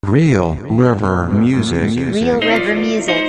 Real River Music. Real River Music.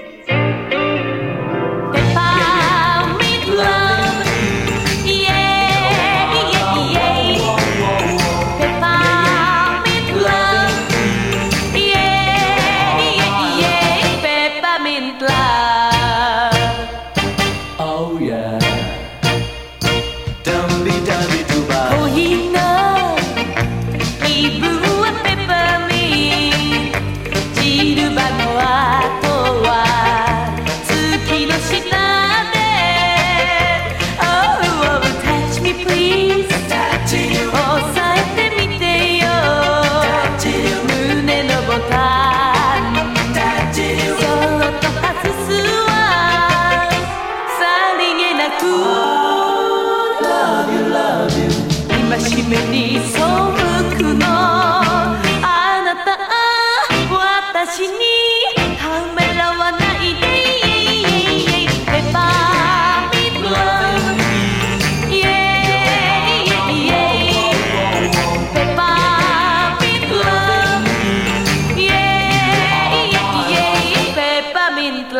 締めに背くのあなた私にためらわないでペッパーミントラブイエーイペッパーミントラブイエーイペッパーミントラ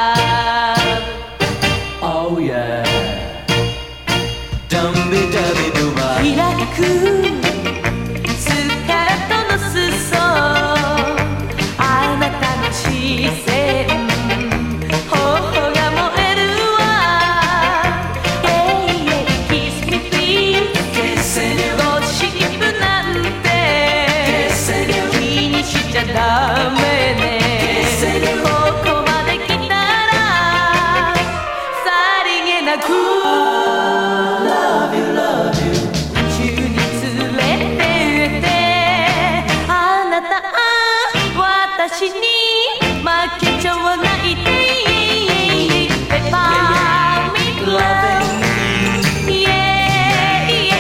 ブ Oh yeah開くスカートの裾あなたの視線頬が燃えるわ Kiss me please ゴシップなんて気にしちゃダメねここまで来たらさりげなく Love you love you私に負けちゃわないでペッパーミントラブイエーイ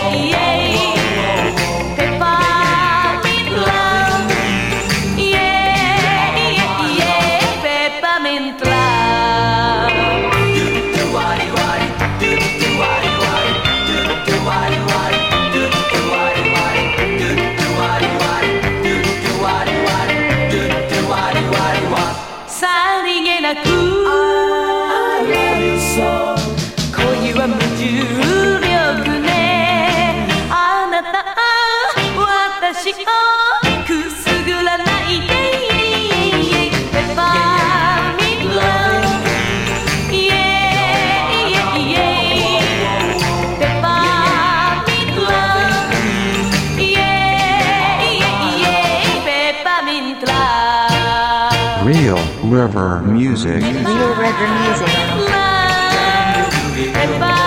ペッパーミントラブイエーイペッパーミントラブドゥドゥワリワリドゥドゥワリワリドゥドゥワリワリドゥドゥワリワリドゥドゥワリワリドゥドゥワリワリさりげなく I love you so 恋は無重力ねあなた私をくすぐらないでペッパーミントラブイエーイペッパーミントラブイエーイペッパーミントラブ Real River Music. Real River Music.